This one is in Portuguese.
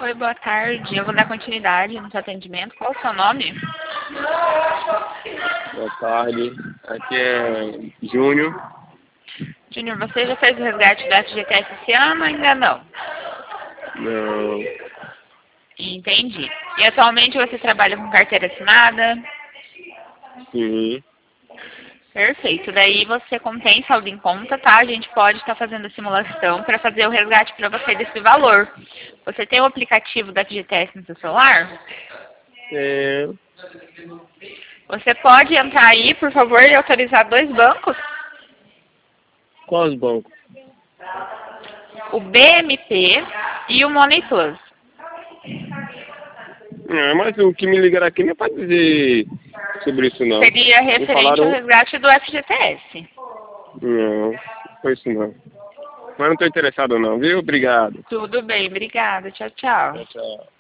Oi, boa tarde. Eu vou dar continuidade no seu atendimento. Qual o seu nome? Boa tarde. Aqui é Júnior. Júnior, você já fez o resgate da FGTS esse ano ou ainda não? Não. Entendi. E atualmente você trabalha com carteira assinada? Sim. Perfeito. Daí você contém saldo em conta, tá? A gente pode estar fazendo a simulação para fazer o resgate para você desse valor. Você tem o aplicativo da FGTS no seu celular? É. Você pode entrar aí, por favor, e autorizar 2 bancos? Quais bancos? O BMP e o Money Plus. Mas o que me ligaram aqui não é para dizer sobre isso, não. Seria Me referente ao resgate do FGTS. Não, não foi isso não. Mas não estou interessado não, viu? Obrigado. Tudo bem, obrigada. Tchau, tchau. Tchau, tchau.